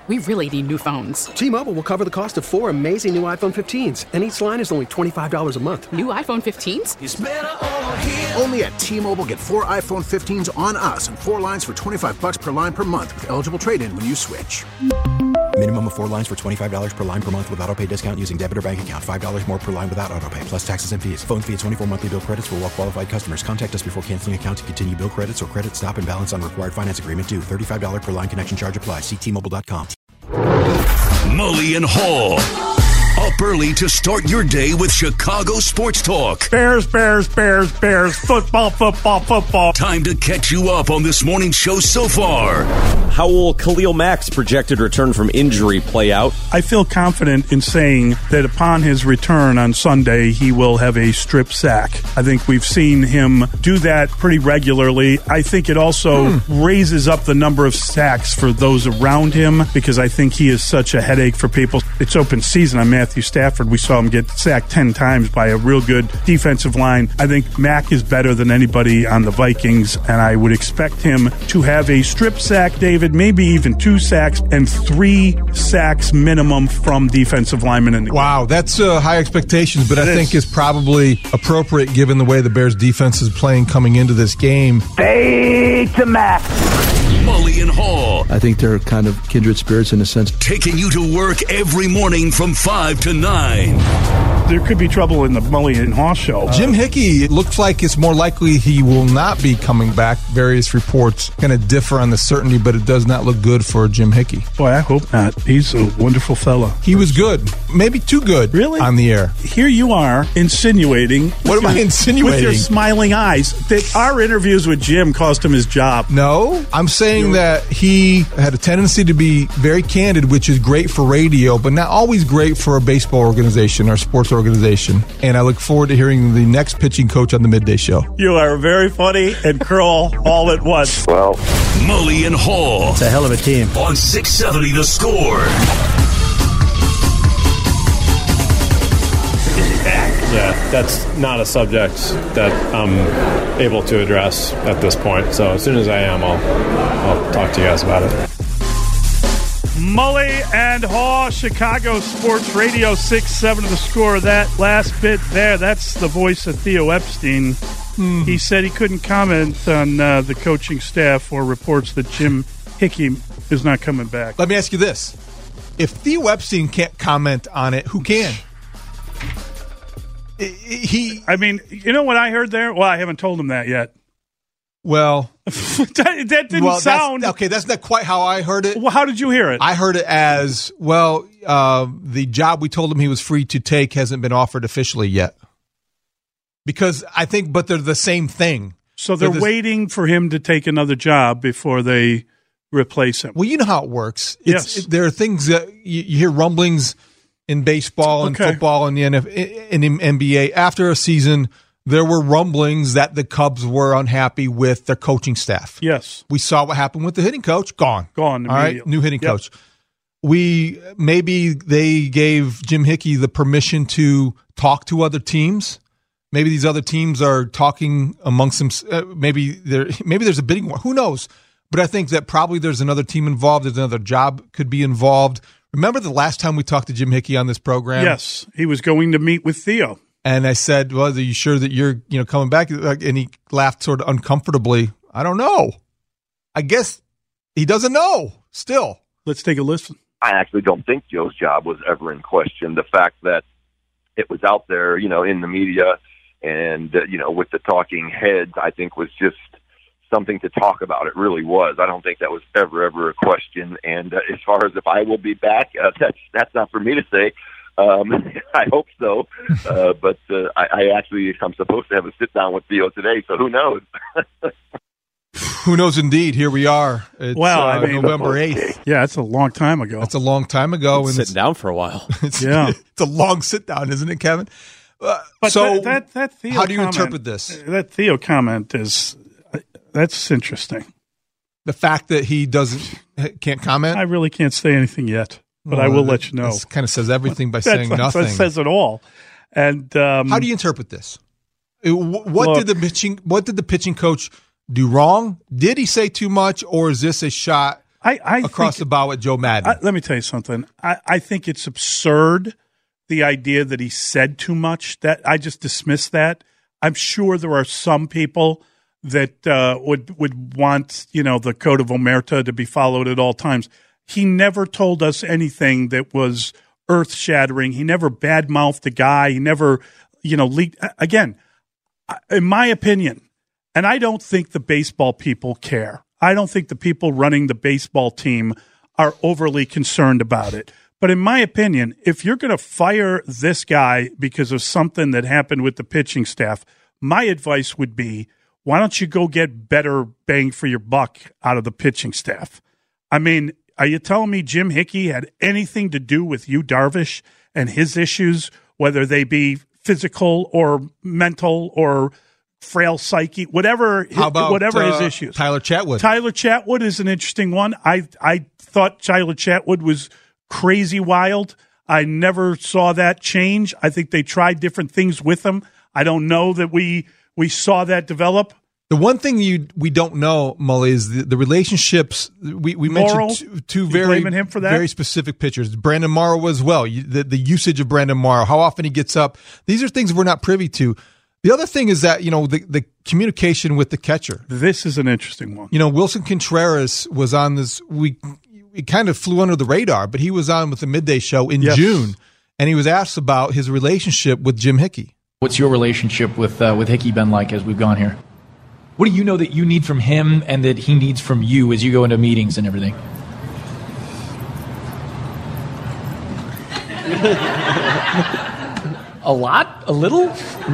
We really need new phones. T-Mobile will cover the cost of 4 amazing new iPhone 15s, and each line is only $25 a month. New iPhone 15s? It's better over here. Only at T-Mobile, get 4 iPhone 15s on us and 4 lines for $25 per line per month with eligible trade-in when you switch. Minimum of 4 lines for $25 per line per month with autopay discount using debit or bank account. $5 more per line without autopay, plus taxes and fees. Phone fee at 24 monthly bill credits for well-qualified customers. Contact us before canceling account to continue bill credits or credit stop and balance on required finance agreement due. $35 per line connection charge applies. See T-Mobile.com. Mully and Hall. Up early to start your day with Chicago Sports Talk. Bears, football. Time to catch you up on this morning's show so far. How will Khalil Mack's projected return from injury play out? I feel confident in saying that upon his return on Sunday, he will have a strip sack. I think we've seen him do that pretty regularly. I think it also raises up the number of sacks for those around him because I think he is such a headache for people. It's open season on Matthew Stafford. We saw him get sacked 10 times by a real good defensive line. I think Mack is better than anybody on the Vikings, and I would expect him to have a strip sack, David, maybe even 2 sacks and 3 sacks minimum from defensive linemen. Wow, that's high expectations, but I think is probably appropriate given the way the Bears defense is playing coming into this game. Fade to Mack. Mully and Hall. I think they're kind of kindred spirits in a sense. Taking you to work every morning from 5 to 9. There could be trouble in the Mully and Hall show. Jim Hickey, it looks like it's more likely he will not be coming back. Various reports kind of differ on the certainty, but it does not look good for Jim Hickey. Boy, I hope not. He's a wonderful fellow. He was good. Maybe too good. Really? On the air. Here you are insinuating. What am I insinuating? With your smiling eyes that our interviews with Jim cost him his job. No, I'm saying that he had a tendency to be very candid, which is great for radio, but not always great for a baseball organization or sports organization. And I look forward to hearing the next pitching coach on the Midday Show. You are very funny and cruel all at once. Well, Mully and Hall. It's a hell of a team. On 670 The Score. Yeah, that's not a subject that I'm able to address at this point. So as soon as I am, I'll talk to you guys about it. Mully and Hall, Chicago Sports Radio 6-7 The Score. That last bit there, that's the voice of Theo Epstein. He said he couldn't comment on the coaching staff or reports that Jim Hickey is not coming back. Let me ask you this. If Theo Epstein can't comment on it, who can? I mean, you know what I heard there? Well, I haven't told him that yet. Well, that didn't sound... That's not quite how I heard it. Well, how did you hear it? I heard it as, the job we told him he was free to take hasn't been offered officially yet. Because I think, but they're the same thing. So they're waiting for him to take another job before they replace him. Well, you know how it works. Yes. There are things that you hear rumblings in baseball and football and the NFL, in the NBA. After a season, there were rumblings that the Cubs were unhappy with their coaching staff. Yes. We saw what happened with the hitting coach. Gone immediately. All right, new hitting coach. Maybe they gave Jim Hickey the permission to talk to other teams. Maybe these other teams are talking amongst them. Maybe there's a bidding war. Who knows? But I think that probably there's another team involved. There's another job could be involved. Remember the last time we talked to Jim Hickey on this program? Yes, he was going to meet with Theo. And I said, well, are you sure that you're coming back? And he laughed sort of uncomfortably. I don't know. I guess he doesn't know still. Let's take a listen. I actually don't think Joe's job was ever in question. The fact that it was out there, in the media and, with the talking heads, I think was just something to talk about. It really was. I don't think that was ever a question. And as far as if I will be back, that's not for me to say. I hope so. But I'm supposed to have a sit down with Theo today, so who knows? Who knows indeed. Here we are. It's November 8th. Yeah, it's a long time ago. That's a long time ago. And sitting down for a while. It's a long sit down, isn't it, Kevin? But so that Theo how do you comment, interpret this? That Theo comment that's interesting. The fact that he can't comment? I really can't say anything yet, but I will let you know. This kind of says everything by saying nothing. That says it all. And how do you interpret this? What did the pitching coach do wrong? Did he say too much, or is this a shot across the bow at Joe Madden. Let me tell you something. I think it's absurd, the idea that he said too much. That I just dismiss that. I'm sure there are some people that would want, the code of omerta to be followed at all times. He never told us anything that was earth-shattering. He never badmouthed the guy. He never, leaked. Again, in my opinion, and I don't think the baseball people care. I don't think the people running the baseball team are overly concerned about it. But in my opinion, if you're going to fire this guy because of something that happened with the pitching staff, my advice would be, why don't you go get better bang for your buck out of the pitching staff? I mean, are you telling me Jim Hickey had anything to do with Yu Darvish and his issues, whether they be physical or mental or frail psyche, whatever his issues? Tyler Chatwood. Tyler Chatwood is an interesting one. I thought Tyler Chatwood was crazy wild. I never saw that change. I think they tried different things with him. I don't know that we saw that develop. The one thing we don't know, Mully, is the relationships. We mentioned two very him for that? Very specific pitchers. Brandon Morrow as well. The usage of Brandon Morrow, how often he gets up. These are things we're not privy to. The other thing is that, the communication with the catcher. This is an interesting one. Wilson Contreras was on this. It kind of flew under the radar, but he was on with the Midday Show in June, and he was asked about his relationship with Jim Hickey. What's your relationship with Hickey been like as we've gone here? What do you know that you need from him and that he needs from you as you go into meetings and everything? A lot? A little?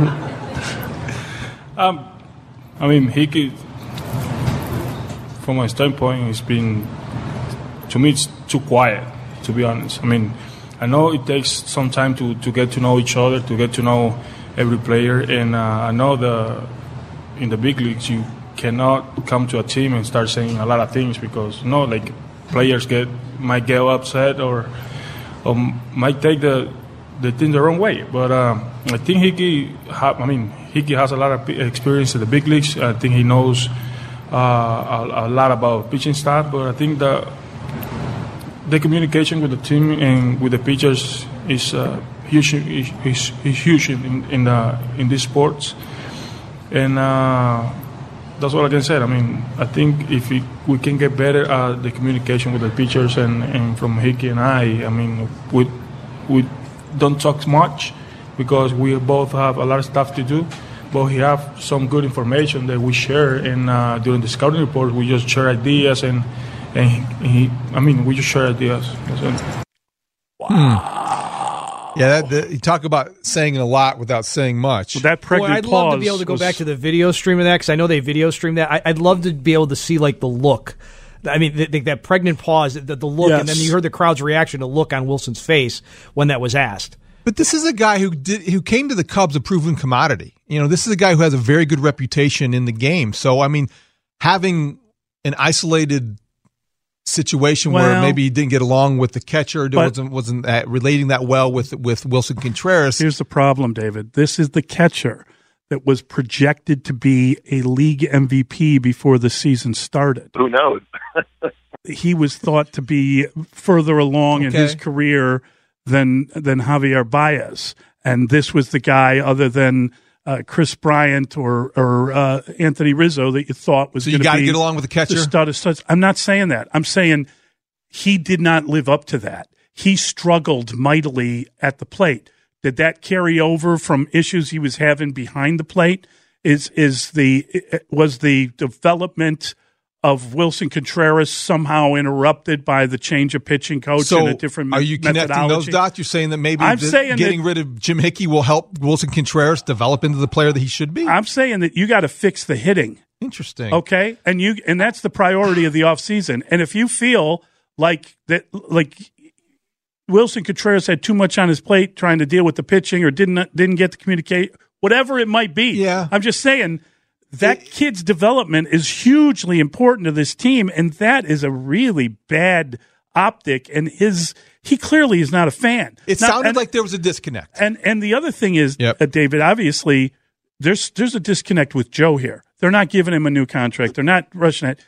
Hickey, from my standpoint, it's been, to me, it's too quiet, to be honest. I know it takes some time to get to know each other, to get to know every player, and I know in the big leagues you cannot come to a team and start saying a lot of things because players might get upset or might take the thing the wrong way. But I think Hickey has a lot of experience in the big leagues. I think he knows a lot about pitching staff, but I think the communication with the team and with the pitchers is huge. Is huge in these sports, and that's all I can say. I think if we can get better at the communication with the pitchers and from Hickey and we don't talk much because we both have a lot of stuff to do, but we have some good information that we share, and during the scouting report we just share ideas and we just share ideas. Wow. Yeah, you talk about saying a lot without saying much. Well, that pregnant I'd love to be able to go back to the video stream of that because I know they video stream that. I'd love to be able to see the look. That pregnant pause, the look, yes. And then you heard the crowd's reaction to look on Wilson's face when that was asked. But this is a guy who came to the Cubs a proven commodity. This is a guy who has a very good reputation in the game. So, having an isolated situation where maybe he didn't get along with the catcher, wasn't relating that well with Wilson Contreras. Here's the problem, David. This is the catcher that was projected to be a league MVP before the season started. Who knows? He was thought to be further along in his career than Javier Baez, and this was the guy other than Chris Bryant or Anthony Rizzo that you thought was going to be. So you got to get along with the catcher? The studs. I'm not saying that. I'm saying he did not live up to that. He struggled mightily at the plate. Did that carry over from issues he was having behind the plate? Was the development of Wilson Contreras somehow interrupted by the change of pitching coach and a different methodology? Are you connecting those dots? You're saying that maybe getting rid of Jim Hickey will help Wilson Contreras develop into the player that he should be? I'm saying that you got to fix the hitting. Interesting. Okay? And that's the priority of the offseason. And if you feel like Wilson Contreras had too much on his plate trying to deal with the pitching or didn't get to communicate, whatever it might be. Yeah. I'm just saying that kid's development is hugely important to this team, and that is a really bad optic. And he clearly is not a fan. It sounded like there was a disconnect. And the other thing is, David, obviously there's a disconnect with Joe here. They're not giving him a new contract. They're not rushing it.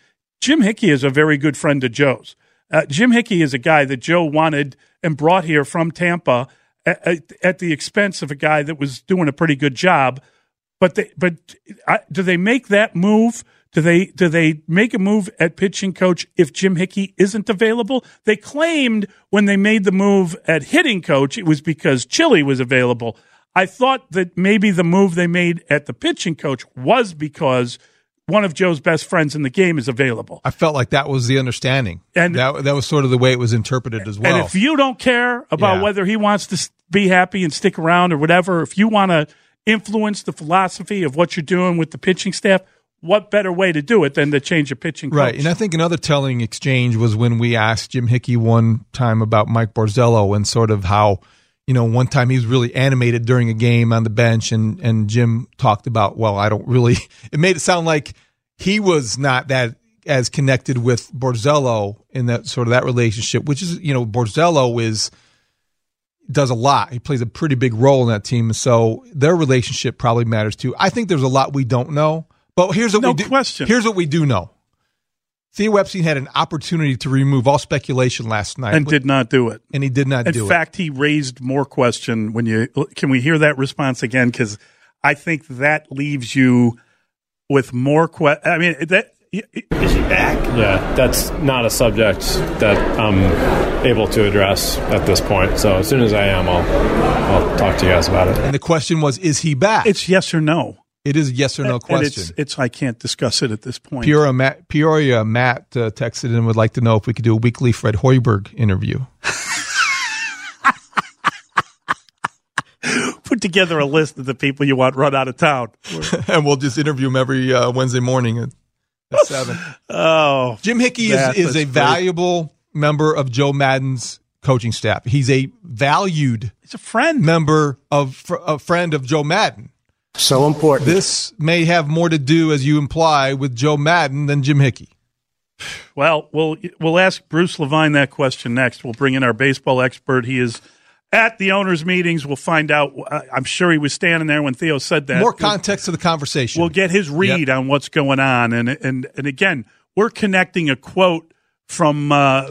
Jim Hickey is a very good friend of Joe's. Jim Hickey is a guy that Joe wanted and brought here from Tampa at the expense of a guy that was doing a pretty good job. But do they make that move? Do they make a move at pitching coach if Jim Hickey isn't available? They claimed when they made the move at hitting coach, it was because Chile was available. I thought that maybe the move they made at the pitching coach was because one of Joe's best friends in the game is available. I felt like that was the understanding. And that was sort of the way it was interpreted as well. And if you don't care about whether he wants to be happy and stick around or whatever, if you want to influence the philosophy of what you're doing with the pitching staff, what better way to do it than to change a pitching coach? Right, and I think another telling exchange was when we asked Jim Hickey one time about Mike Borzello and sort of how, one time he was really animated during a game on the bench, and Jim talked about, it made it sound like he was not that as connected with Borzello in that sort of that relationship, which is, Borzello does a lot. He plays a pretty big role in that team, so their relationship probably matters too. I think there's a lot we don't know. But here's what Here's what we do know. Theo Epstein had an opportunity to remove all speculation last night. And did not do it. And he did not do it. In fact, he raised more question can we hear that response again? Because I think that leaves you with more questions. I mean, is he back? Yeah, that's not a subject that I'm able to address at this point. So as soon as I am, I'll talk to you guys about it. And the question was, is he back? It's yes or no. It is a yes or no question. It's I can't discuss it at this point. Peoria Matt texted and would like to know if we could do a weekly Fred Hoiberg interview. Put together a list of the people you want run out of town. And we'll just interview them every Wednesday morning at 7. Oh, Jim Hickey is a valuable member of Joe Maddon's coaching staff. He's a valued member of a friend of Joe Maddon. So important. This may have more to do, as you imply, with Joe Maddon than Jim Hickey. Well, we'll ask Bruce Levine that question next. We'll bring in our baseball expert. He is at the owners' meetings. We'll find out. I'm sure he was standing there when Theo said that. More context to the conversation. We'll get his read on what's going on. And again, we're connecting a quote from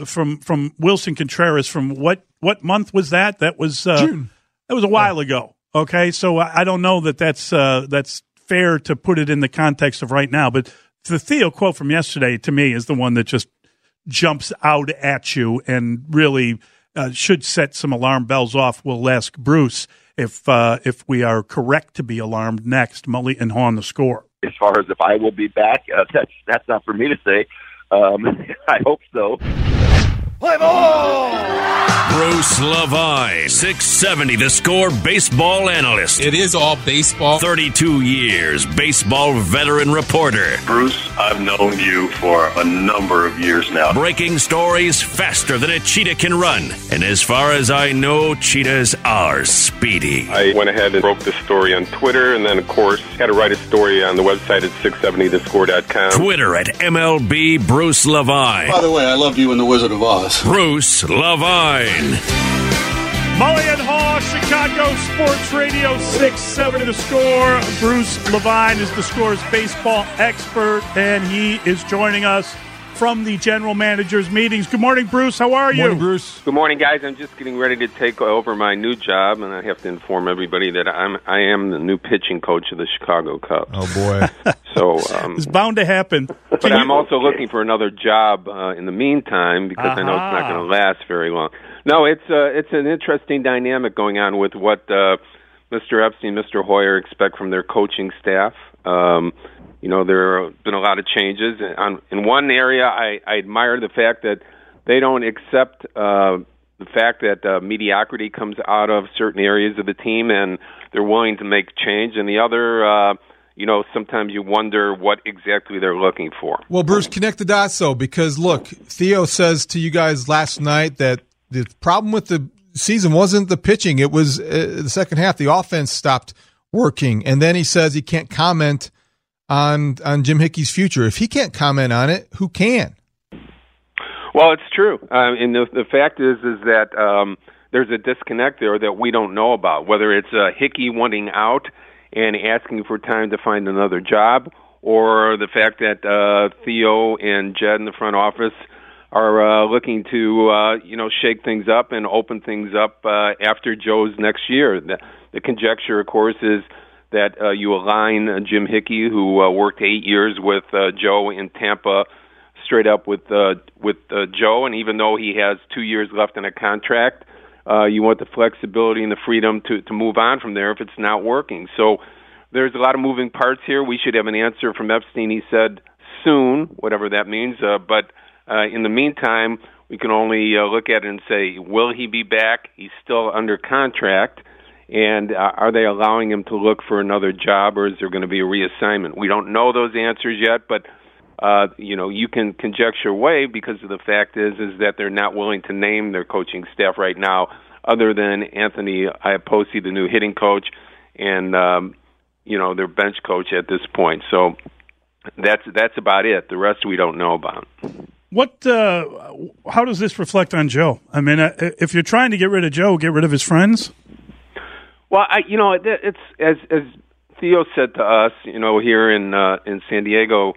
Wilson Contreras from what month was that? That was June. That was a while ago. Okay, so I don't know that's fair to put it in the context of right now, but the Theo quote from yesterday to me is the one that just jumps out at you and really should set some alarm bells off. We'll ask Bruce if we are correct to be alarmed next. Mully and Haw on The Score. As far as if I will be back, that's not for me to say. I hope so. Play ball! Bruce Levine, 670 The Score baseball analyst. It is all baseball. 32 years, baseball veteran reporter. Bruce, I've known you for a number of years now. Breaking stories faster than a cheetah can run. And as far as I know, cheetahs are speedy. I went ahead and broke this story on Twitter, and then, of course, had to write a story on the website at 670thescore.com. Twitter at MLB Bruce Levine. By the way, I loved you in The Wizard of Oz. Bruce Levine. Mully and Haw, Chicago Sports Radio 670 The Score. Bruce Levine is The Score's baseball expert, and he is joining us from the general manager's meetings. Good morning, Bruce. How are you? Good morning, Bruce. Good morning, guys. I'm just getting ready to take over my new job, and I have to inform everybody that I am the new pitching coach of the Chicago Cubs. Oh, boy. So it's bound to happen. But I'm also looking for another job in the meantime because I know it's not going to last very long. No, it's an interesting dynamic going on with what Mr. Epstein, Mr. Hoyer expect from their coaching staff. There have been a lot of changes. In one area, I admire the fact that they don't accept the fact that mediocrity comes out of certain areas of the team, and they're willing to make change. And the other, sometimes you wonder what exactly they're looking for. Well, Bruce, connect the dots, though, because, look, Theo says to you guys last night that the problem with the season wasn't the pitching. It was the second half. The offense stopped working. And then he says he can't comment on Jim Hickey's future. If he can't comment on it, who can? Well, it's true. And the fact is that there's a disconnect there that we don't know about, whether it's Hickey wanting out and asking for time to find another job, or the fact that Theo and Jed in the front office are looking to shake things up and open things up after Joe's next year. The conjecture, of course, is that you align Jim Hickey, who worked 8 years with Joe in Tampa, straight up with Joe, and even though he has 2 years left in a contract, you want the flexibility and the freedom to move on from there if it's not working. So there's a lot of moving parts here. We should have an answer from Epstein, he said, soon, whatever that means. But in the meantime, we can only look at it and say, will he be back? He's still under contract. And are they allowing him to look for another job, or is there going to be a reassignment? We don't know those answers yet, but you can conjecture away because of the fact is that they're not willing to name their coaching staff right now, other than Anthony Iapoce, the new hitting coach, and their bench coach at this point. So that's about it. The rest we don't know about. How does this reflect on Joe? I mean, if you're trying to get rid of Joe, get rid of his friends. Well, it's as Theo said to us, here in San Diego.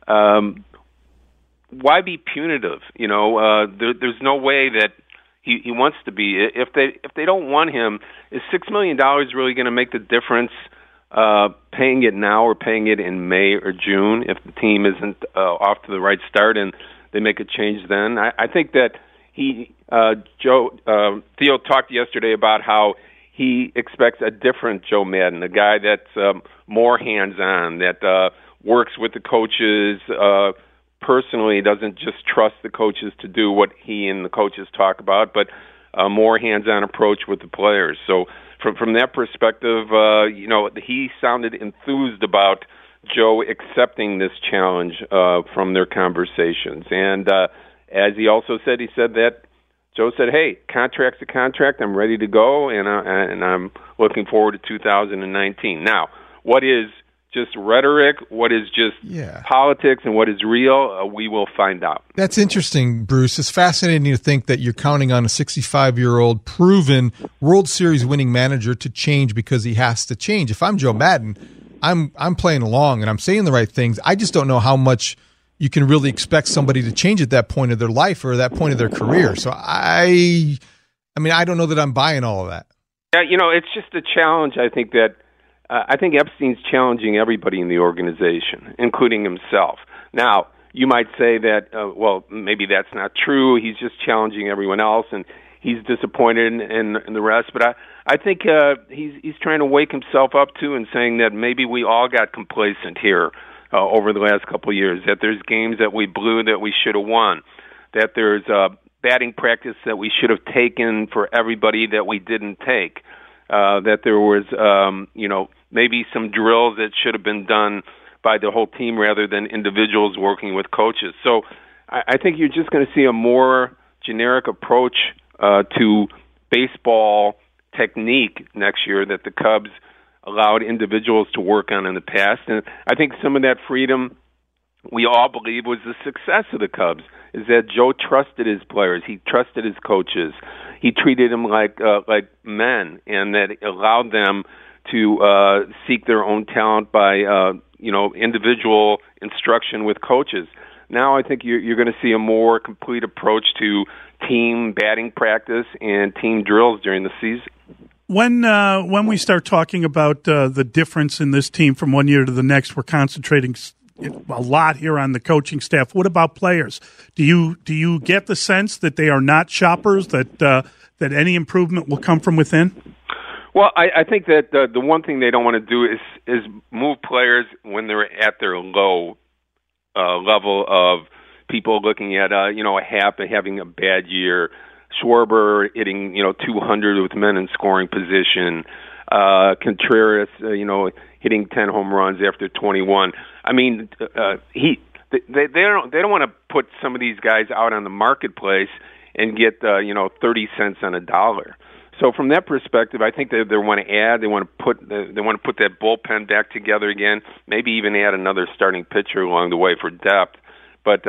Why be punitive? There's no way that he wants to be. If they don't want him, is $6 million really going to make the difference? Paying it now or paying it in May or June if the team isn't off to the right start and they make a change then? I think that Theo talked yesterday about how he expects a different Joe Madden, a guy that's more hands-on, that works with the coaches personally, doesn't just trust the coaches to do what he and the coaches talk about, but a more hands-on approach with the players. So from that perspective, he sounded enthused about Joe accepting this challenge from their conversations. And as he also said, that Joe said, hey, contract's a contract. I'm ready to go, and I'm looking forward to 2019. Now, what is just rhetoric, what is just politics, and what is real, we will find out. That's interesting, Bruce. It's fascinating to think that you're counting on a 65-year-old proven World Series winning manager to change because he has to change. If I'm Joe Madden, I'm playing along and I'm saying the right things. I just don't know how much you can really expect somebody to change at that point of their life or that point of their career. So I don't know that I'm buying all of that. Yeah, it's just a challenge. I think Epstein's challenging everybody in the organization, including himself. Now, you might say that, maybe that's not true. He's just challenging everyone else, and he's disappointed in the rest. But I think he's trying to wake himself up, too, and saying that maybe we all got complacent here over the last couple of years, that there's games that we blew that we should have won, that there's batting practice that we should have taken for everybody that we didn't take, that there was, maybe some drills that should have been done by the whole team rather than individuals working with coaches. So I think you're just going to see a more generic approach to baseball technique next year that the Cubs allowed individuals to work on in the past. And I think some of that freedom we all believe was the success of the Cubs, is that Joe trusted his players. He trusted his coaches. He treated them like men, and that allowed them to seek their own talent by individual instruction with coaches. Now I think you're going to see a more complete approach to team batting practice and team drills during the season. When we start talking about the difference in this team from one year to the next, we're concentrating a lot here on the coaching staff. What about players? Do you get the sense that they are not shoppers, that any improvement will come from within? Well, I think that the one thing they don't want to do is move players when they're at their low level of people looking at a Happ having a bad year, Schwarber hitting 200 with men in scoring position, Contreras hitting 10 home runs after 21. I mean, they don't want to put some of these guys out on the marketplace and get 30 cents on a dollar. So from that perspective, I think they want to add. They want to put that bullpen back together again. Maybe even add another starting pitcher along the way for depth. But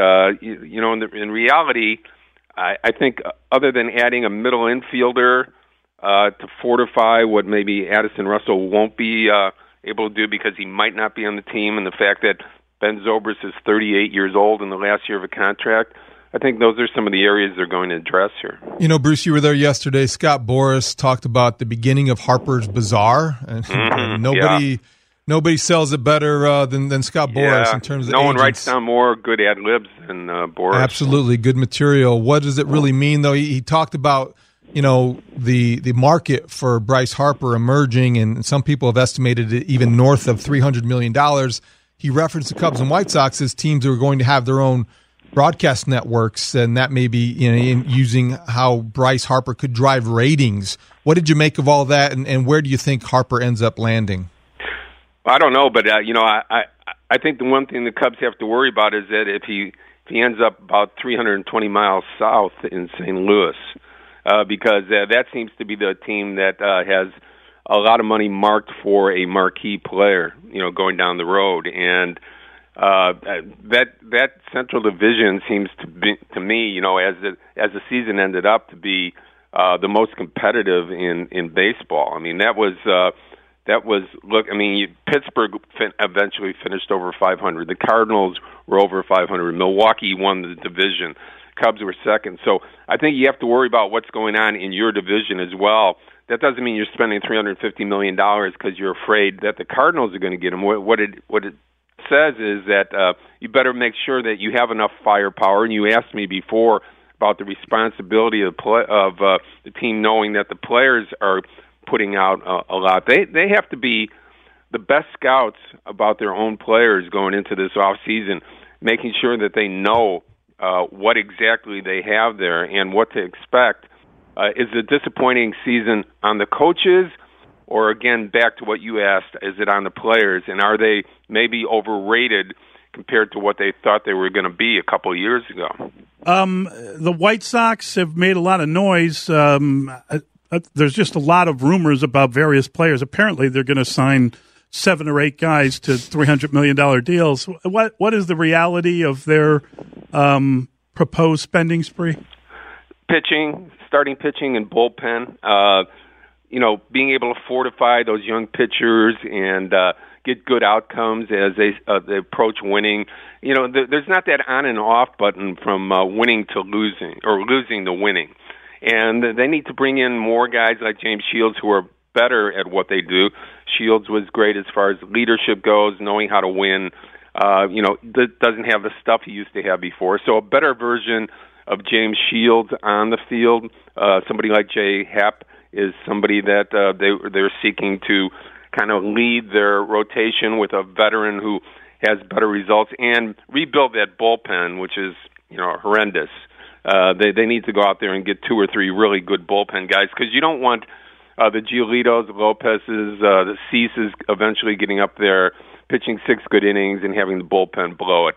in reality, I think other than adding a middle infielder to fortify what maybe Addison Russell won't be able to do because he might not be on the team, and the fact that Ben Zobrist is 38 years old in the last year of a contract. I think those are some of the areas they're going to address here. You know, Bruce, you were there yesterday. Scott Boras talked about the beginning of Harper's Bazaar, and nobody sells it better than Scott Boras in terms of no agents. one writes down more good ad libs than Boras. Absolutely, good material. What does it really mean, though? He talked about the market for Bryce Harper emerging, and some people have estimated it even north of $300 million. He referenced the Cubs and White Sox as teams who are going to have their own broadcast networks, and that may be in using how Bryce Harper could drive ratings. What did you make of all that, and where do you think Harper ends up landing? I don't know, but I think the one thing the Cubs have to worry about is that if he ends up about 320 miles south in St. Louis, because that seems to be the team that has a lot of money marked for a marquee player, going down the road, and that Central Division seems to me, as the season ended up, to be the most competitive in baseball. I mean, that was Pittsburgh eventually finished over 500. The Cardinals were over 500. Milwaukee won the division. Cubs were second. So I think you have to worry about what's going on in your division as well. That doesn't mean you're spending $350 million because you're afraid that the Cardinals are going to get him. What it says is that you better make sure that you have enough firepower. And you asked me before about the responsibility of the team knowing that the players are putting out a lot. They have to be the best scouts about their own players going into this off season, making sure that they know what exactly they have there and what to expect. Is it a disappointing season on the coaches, or again, back to what you asked, is it on the players, and are they maybe overrated compared to what they thought they were going to be a couple of years ago? The White Sox have made a lot of noise. There's just a lot of rumors about various players. Apparently, they're going to sign 7 or 8 guys to $300 million deals. What is the reality of their proposed spending spree? Starting pitching and bullpen. Being able to fortify those young pitchers and get good outcomes as they approach winning. There's not that on and off button from winning to losing or losing to winning. And they need to bring in more guys like James Shields who are better at what they do. Shields was great as far as leadership goes, knowing how to win. Doesn't have the stuff he used to have before. So a better version of James Shields on the field. Somebody like Jay Happ is somebody that they're seeking to kind of lead their rotation with a veteran who has better results and rebuild that bullpen, which is horrendous. They need to go out there and get 2 or 3 really good bullpen guys, because you don't want the Giolitos, the Lopez's, the Ceases eventually getting up there, pitching 6 good innings and having the bullpen blow it.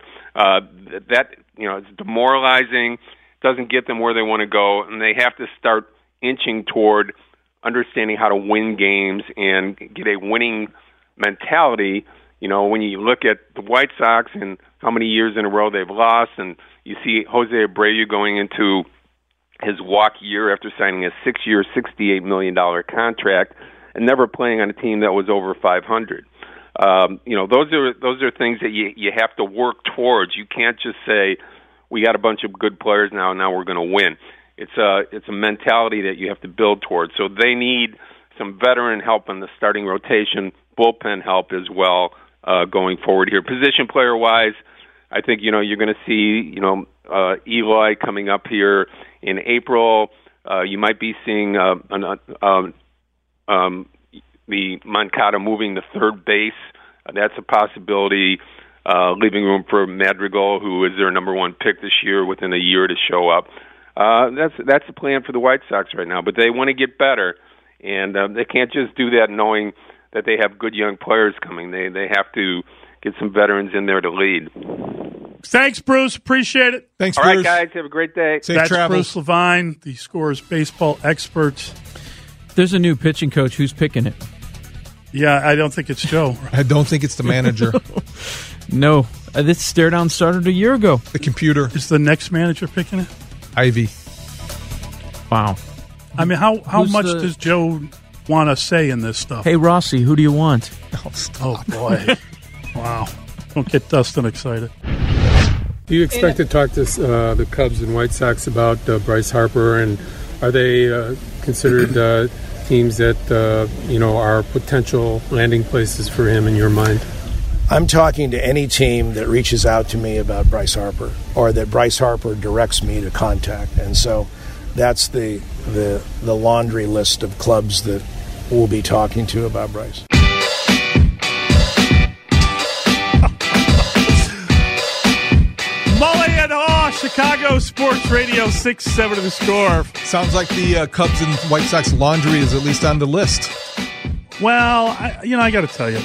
It's demoralizing, doesn't get them where they want to go, and they have to start inching toward understanding how to win games and get a winning mentality. When you look at the White Sox and how many years in a row they've lost, and you see Jose Abreu going into his walk year after signing a 6-year, $68 million contract and never playing on a team that was over 500. Those are things that you have to work towards. You can't just say, we got a bunch of good players now we're going to win. It's a mentality that you have to build towards. So they need some veteran help in the starting rotation, bullpen help as well going forward here. Position player wise, I think you're going to see Eloy coming up here in April. You might be seeing the Moncada moving to third base. That's a possibility. Leaving room for Madrigal, who is their number 1 pick this year, within a year to show up. That's the plan for the White Sox right now. But they want to get better, and they can't just do that knowing that they have good young players coming. They have to get some veterans in there to lead. Thanks, Bruce. Appreciate it. Thanks, Bruce. All right, guys. Have a great day. That's Bruce Levine, the Scores baseball expert. There's a new pitching coach. Who's picking it? Yeah, I don't think it's Joe. I don't think it's the manager. No. This stare down started a year ago. The computer. Is the next manager picking it? Ivy. Wow. I mean, how much does Joe want to say in this stuff? Hey, Rossi, who do you want? Oh boy. Wow. Don't get Dustin excited. Do you expect to talk to the Cubs and White Sox about Bryce Harper, and are they considered teams that are potential landing places for him in your mind? I'm talking to any team that reaches out to me about Bryce Harper, or that Bryce Harper directs me to contact, and so that's the laundry list of clubs that we'll be talking to about Bryce. Mully and Haw, Chicago Sports Radio 6-7 to the Score. Sounds like the Cubs and White Sox laundry is at least on the list. Well, I got to tell you,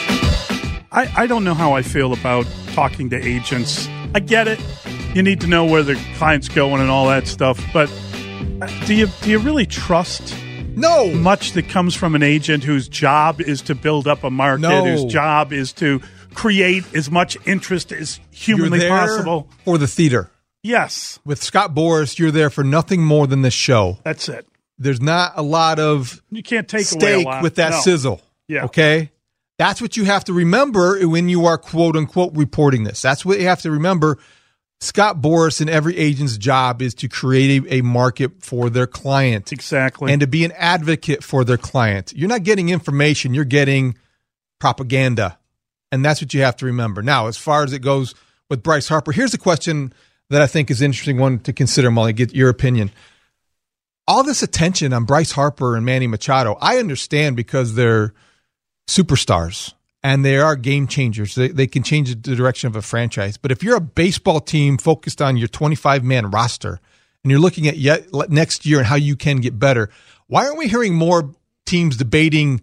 I don't know how I feel about talking to agents. I get it. You need to know where the client's going and all that stuff. But do you really trust much that comes from an agent whose job is to build up a market, whose job is to create as much interest as humanly possible? For the theater. Yes. With Scott Boras, you're there for nothing more than this show. That's it. There's not a lot of you can't take steak away a lot. With that sizzle. Yeah. Okay? That's what you have to remember when you are quote-unquote reporting this. That's what you have to remember. Scott Boras and every agent's job is to create a market for their client. Exactly. And to be an advocate for their client. You're not getting information. You're getting propaganda. And that's what you have to remember. Now, as far as it goes with Bryce Harper, here's a question that I think is an interesting one to consider, Molly. Get your opinion. All this attention on Bryce Harper and Manny Machado, I understand because they're superstars and they are game changers. They can change the direction of a franchise. But if you're a baseball team focused on your 25-man roster and you're looking at next year and how you can get better, why aren't we hearing more teams debating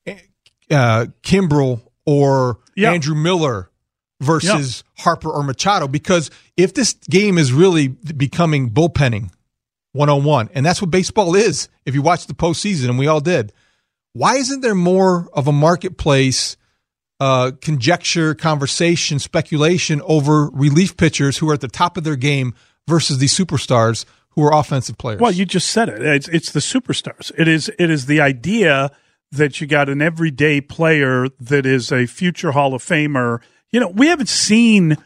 Kimbrel or Andrew Miller versus Harper or Machado? Because if this game is really becoming bullpenning 101, and that's what baseball is, if you watch the postseason, and we all did, why isn't there more of a marketplace conjecture, conversation, speculation over relief pitchers who are at the top of their game versus these superstars who are offensive players? Well, you just said it. It's the superstars. It is the idea that you got an everyday player that is a future Hall of Famer. You know, we haven't seen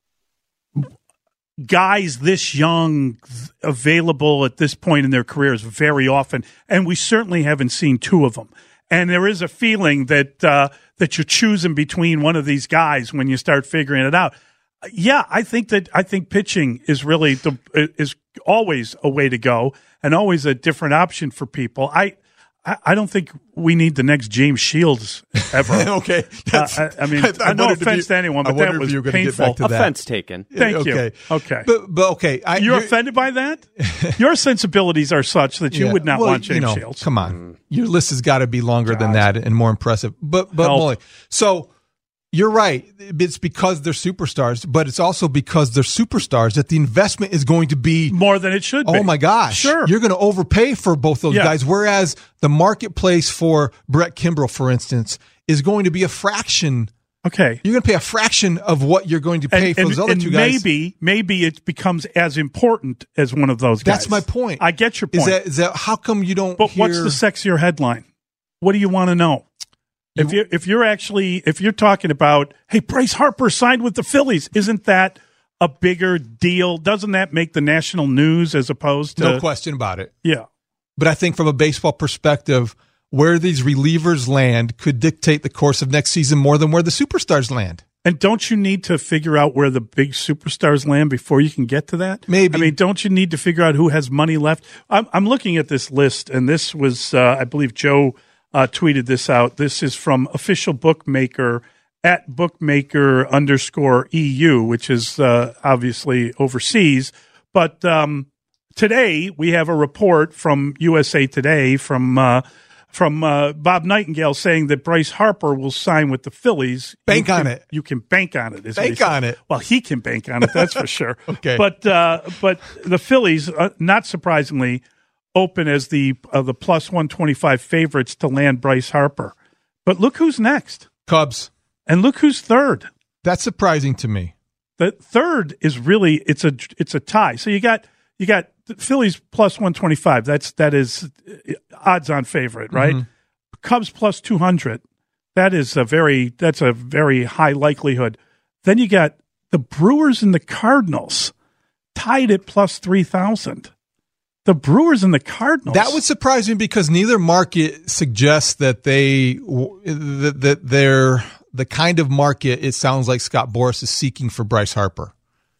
guys this young available at this point in their careers very often, and we certainly haven't seen two of them. And there is a feeling that that you're choosing between one of these guys when you start figuring it out. Yeah, I think pitching is really is always a way to go and always a different option for people. I don't think we need the next James Shields ever. Okay. I mean, no offense to anyone, but that was painful. Offense taken. Thank you. Okay. But okay. You're offended by that? Your sensibilities are such that you would not want James Shields. Come on. Your list has got to be longer than that and more impressive. But Molly, so you're right. It's because they're superstars, but it's also because they're superstars that the investment is going to be more than it should be. Oh my gosh. Sure. You're going to overpay for both those guys. Whereas the marketplace for Brett Kimbrel, for instance, is going to be a fraction. Okay. You're going to pay a fraction of what you're going to pay for those other two guys. Maybe it becomes as important as one of those guys. That's my point. I get your point. Is that how come you don't But what's the sexier headline? What do you want to know? If you're talking about, hey, Bryce Harper signed with the Phillies, isn't that a bigger deal? Doesn't that make the national news as opposed to? No question about it. Yeah. But I think from a baseball perspective, where these relievers land could dictate the course of next season more than where the superstars land. And don't you need to figure out where the big superstars land before you can get to that? Maybe. I mean, don't you need to figure out who has money left? I'm looking at this list, and this was, I believe Joe tweeted this out. This is from official bookmaker at bookmaker_EU, which is obviously overseas. But today we have a report from USA Today from Bob Nightingale saying that Bryce Harper will sign with the Phillies. On it. You can bank on it. Bank on it. Well, he can bank on it. That's for sure. Okay. But the Phillies, not surprisingly, open as the plus 125 favorites to land Bryce Harper. But look who's next. Cubs. And look who's third. That's surprising to me. The third is really it's a tie. So you got the Phillies plus 125. That is odds on favorite, right? Mm-hmm. Cubs plus 200. That's a very high likelihood. Then you got the Brewers and the Cardinals tied at plus 3,000. The Brewers and the Cardinals. That would surprise me because neither market suggests that they're the kind of market it sounds like Scott Boras is seeking for Bryce Harper.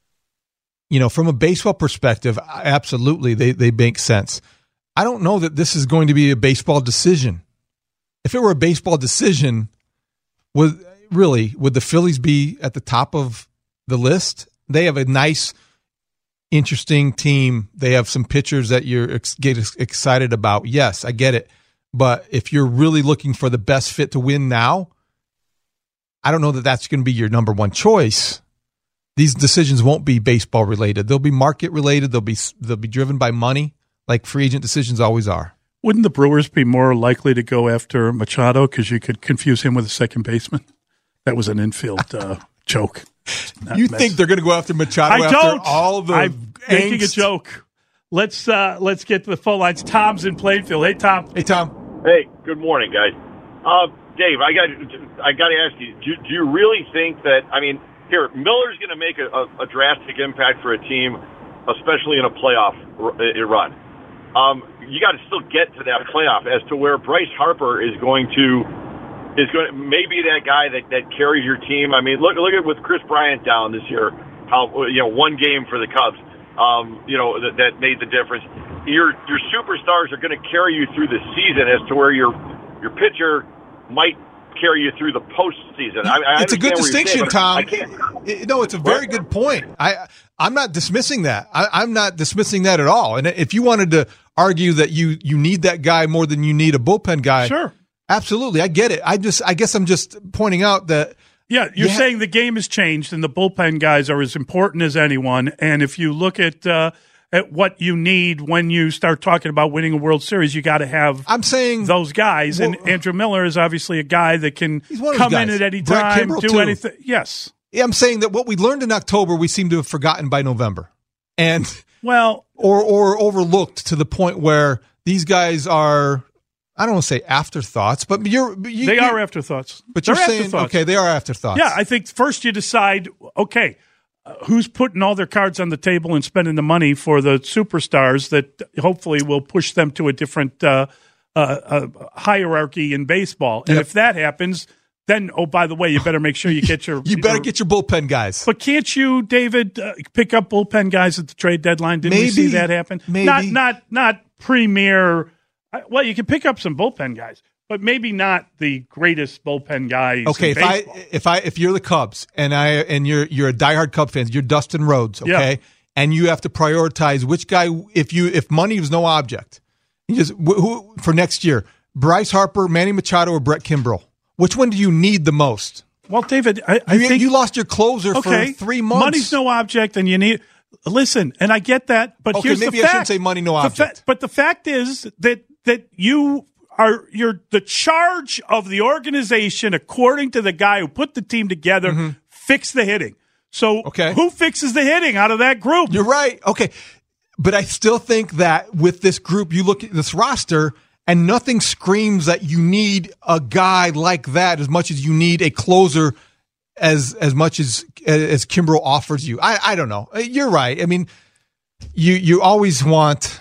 From a baseball perspective, absolutely, they make sense. I don't know that this is going to be a baseball decision. If it were a baseball decision, would the Phillies be at the top of the list? They have a nice, interesting team. They have some pitchers that you get excited about. Yes, I get it. But if you're really looking for the best fit to win now, I don't know that that's going to be your number one choice. These decisions won't be baseball related. They'll be market related. They'll be driven by money, like free agent decisions always are. Wouldn't the Brewers be more likely to go after Machado because you could confuse him with a second baseman? That was an infield joke. You think they're going to go after Machado after all the I'm making a joke. Let's get to the phone lines. Tom's in Plainfield. Hey, Tom. Hey, Tom. Hey, good morning, guys. Dave, I got to ask you, do you really think that, here, Miller's going to make a drastic impact for a team, especially in a playoff run. You got to still get to that playoff. As to where Bryce Harper is going to maybe that guy that carries your team. Look at with Chris Bryant down this year, how one game for the Cubs, that made the difference. Your superstars are going to carry you through the season, as to where your pitcher might carry you through the postseason. It's a good distinction, Tom. It's a very good point. I'm not dismissing that. I'm not dismissing that at all. And if you wanted to argue that you need that guy more than you need a bullpen guy, sure, absolutely, I get it. I guess I'm just pointing out that. Yeah, you're saying the game has changed and the bullpen guys are as important as anyone. And if you look at what you need when you start talking about winning a World Series, you got to have those guys. And Andrew Miller is obviously a guy that can come in at any time, do anything. Yes. Yeah, I'm saying that what we learned in October, we seem to have forgotten by November. And or overlooked to the point where these guys are, I don't want to say afterthoughts, but they are afterthoughts. But you're saying, okay, they are afterthoughts. Yeah, I think first you decide, okay, who's putting all their cards on the table and spending the money for the superstars that hopefully will push them to a different hierarchy in baseball. And if that happens, then, oh, by the way, you better make sure you get your... you better get your bullpen guys. But can't you, David, pick up bullpen guys at the trade deadline? Didn't we see that happen? Maybe. Not premier... Well, you can pick up some bullpen guys, but maybe not the greatest bullpen guys. Okay, in baseball. if you're the Cubs and you're a diehard Cub fan, you're Dustin Rhodes, okay, yeah, and you have to prioritize which guy. If money was no object, you just who for next year, Bryce Harper, Manny Machado, or Brett Kimbrell. Which one do you need the most? Well, David, I think you lost your closer for 3 months. Money's no object, and you need. Listen, and I get that, but here's the fact. Maybe I shouldn't say money no object. But the fact is that you're the charge of the organization, according to the guy who put the team together, fix the hitting. So who fixes the hitting out of that group? You're right. Okay. But I still think that with this group, you look at this roster and nothing screams that you need a guy like that as much as you need a closer as much as Kimbrel offers you. I don't know. You're right. I mean, you always want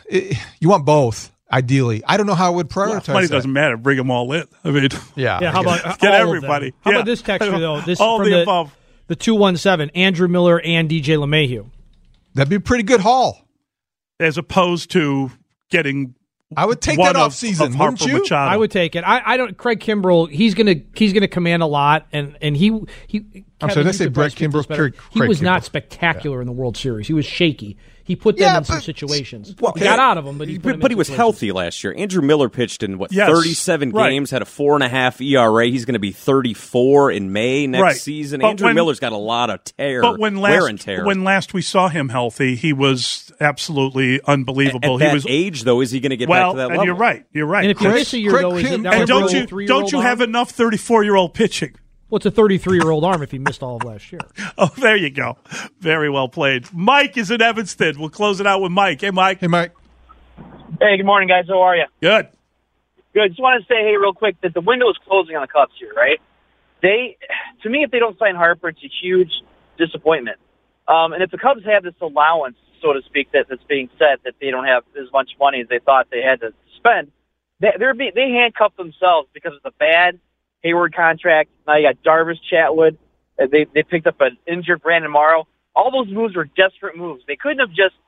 both. Ideally, I don't know how I would prioritize. Money doesn't matter. Bring them all in. I mean, yeah. How about get everybody? How about this texture though? This all from the above. The 217, Andrew Miller and DJ LeMahieu. That'd be a pretty good haul, as opposed to getting. I would take that off season, wouldn't you? Machado. I would take it. I don't. Craig Kimbrel, he's gonna command a lot, and he. I'm sorry. Did I say Brett Kimbrel? He was not spectacular in the World Series. He was shaky. He put them in some situations. Well, he got out of them, but he was healthy last year. Andrew Miller pitched in 37 games, had a 4.5 ERA. He's going to be 34 in May next season. Andrew Miller's got a lot of wear and tear. When last we saw him healthy, he was absolutely unbelievable. At that age, though, is he going to get back to that level? You're right. And if you miss a year, though, is it now and don't you have enough 34-year-old pitching? Well, it's a 33-year-old arm if he missed all of last year. Oh, there you go. Very well played. Mike is in Evanston. We'll close it out with Mike. Hey, Mike. Hey, Mike. Hey, good morning, guys. How are you? Good. Good. Just wanted to say, hey, real quick, that the window is closing on the Cubs here, right? To me, if they don't sign Harper, it's a huge disappointment. And if the Cubs have this allowance, so to speak, that's being said that they don't have as much money as they thought they had to spend, they handcuff themselves because of the bad Hayward contract. Now you got Darvish, Chatwood. They picked up an injured Brandon Morrow. All those moves were desperate moves. They couldn't have just,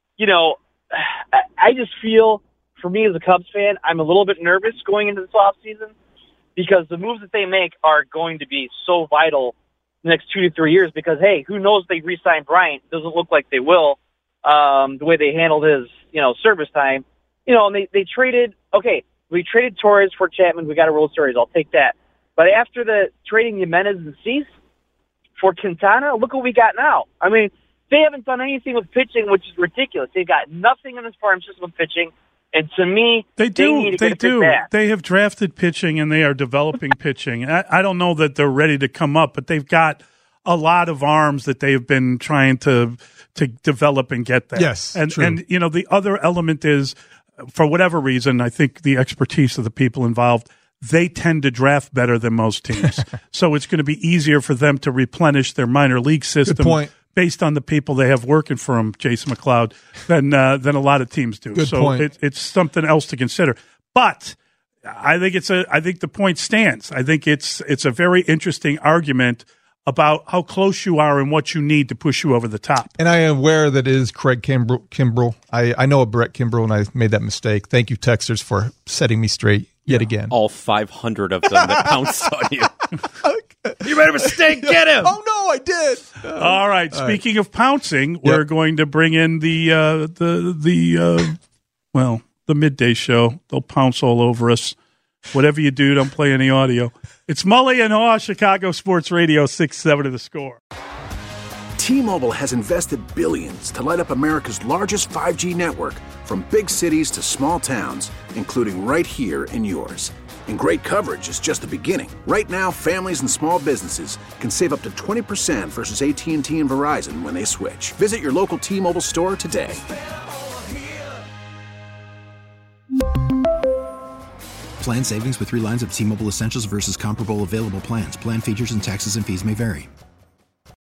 I just feel, for me as a Cubs fan, I'm a little bit nervous going into this offseason because the moves that they make are going to be so vital the next 2 to 3 years because, hey, who knows if they re-sign Bryant? Doesn't look like they will, the way they handled his, service time. And they traded, we traded Torres for Chapman. We got a World Series. I'll take that. But after the trading Jimenez and Cease for Quintana, look what we got now. I mean, they haven't done anything with pitching, which is ridiculous. They've got nothing in this farm system with pitching. And to me, they do. They have drafted pitching and they are developing pitching. I don't know that they're ready to come up, but they've got a lot of arms that they've been trying to develop and get there. Yes, and true. And the other element is, for whatever reason, I think the expertise of the people involved, they tend to draft better than most teams. So it's going to be easier for them to replenish their minor league system based on the people they have working for them, Jason McLeod, than a lot of teams do. It's something else to consider. But I think the point stands. I think it's a very interesting argument about how close you are and what you need to push you over the top. And I am aware that it is Craig Kimbrell. I know a Brett Kimbrell, and I made that mistake. Thank you, Texters, for setting me straight yet again. All 500 of them that pounced on you. You made a mistake. Get him. Oh, no, I did. All right. Speaking of pouncing, we're going to bring in the midday show. They'll pounce all over us. Whatever you do, don't play any audio. It's Mully and Haw, Chicago Sports Radio, 6-7 to the Score. T-Mobile has invested billions to light up America's largest 5G network, from big cities to small towns, including right here in yours. And great coverage is just the beginning. Right now, families and small businesses can save up to 20% versus AT&T and Verizon when they switch. Visit your local T-Mobile store today. Plan savings with 3 lines of T-Mobile Essentials versus comparable available plans. Plan features and taxes and fees may vary.